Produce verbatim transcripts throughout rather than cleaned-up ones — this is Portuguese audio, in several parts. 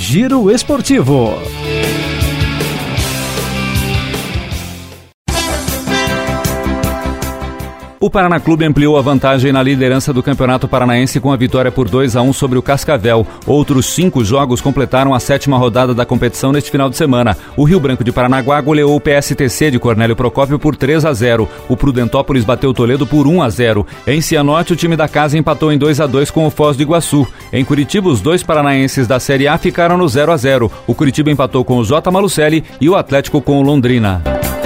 Giro Esportivo. O Paraná Clube ampliou a vantagem na liderança do Campeonato Paranaense com a vitória por dois a um sobre o Cascavel. Outros cinco jogos completaram a sétima rodada da competição neste final de semana. O Rio Branco de Paranaguá goleou o P S T C de Cornélio Procópio por três a zero. O Prudentópolis bateu o Toledo por um a zero. Em Cianorte, o time da casa empatou em dois a dois com o Foz do Iguaçu. Em Curitiba, os dois paranaenses da Série A ficaram no zero a zero. O Curitiba empatou com o J. Malucelli e o Atlético com o Londrina.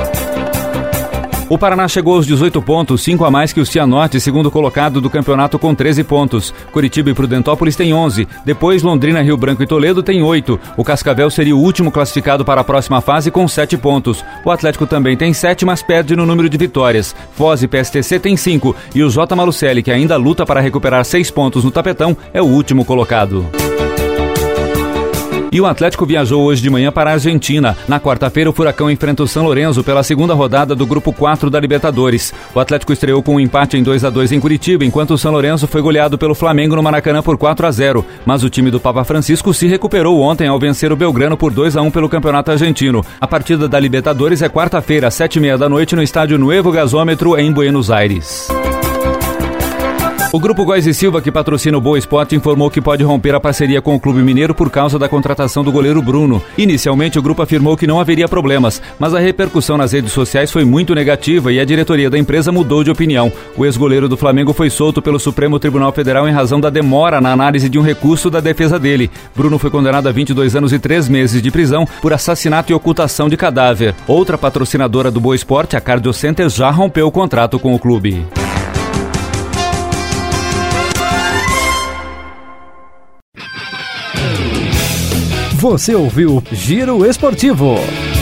O Paraná chegou aos dezoito pontos, cinco a mais que o Cianorte, segundo colocado do campeonato com treze pontos. Curitiba e Prudentópolis têm onze. Depois, Londrina, Rio Branco e Toledo têm oito. O Cascavel seria o último classificado para a próxima fase com sete pontos. O Atlético também tem sete, mas perde no número de vitórias. Foz e P S T C têm cinco. E o J. Malucelli, que ainda luta para recuperar seis pontos no tapetão, é o último colocado. E o Atlético viajou hoje de manhã para a Argentina. Na quarta-feira, o Furacão enfrenta o São Lourenço pela segunda rodada do Grupo quatro da Libertadores. O Atlético estreou com um empate em dois a dois em Curitiba, enquanto o São Lourenço foi goleado pelo Flamengo no Maracanã por quatro a zero. Mas o time do Papa Francisco se recuperou ontem ao vencer o Belgrano por dois a um pelo Campeonato Argentino. A partida da Libertadores é quarta-feira, às sete e meia da noite, no estádio Nuevo Gasômetro, em Buenos Aires. O Grupo Góes e Silva, que patrocina o Boa Esporte, informou que pode romper a parceria com o Clube Mineiro por causa da contratação do goleiro Bruno. Inicialmente, o grupo afirmou que não haveria problemas, mas a repercussão nas redes sociais foi muito negativa e a diretoria da empresa mudou de opinião. O ex-goleiro do Flamengo foi solto pelo Supremo Tribunal Federal em razão da demora na análise de um recurso da defesa dele. Bruno foi condenado a vinte e dois anos e três meses de prisão por assassinato e ocultação de cadáver. Outra patrocinadora do Boa Esporte, a Cardio Center, já rompeu o contrato com o clube. Você ouviu Giro Esportivo.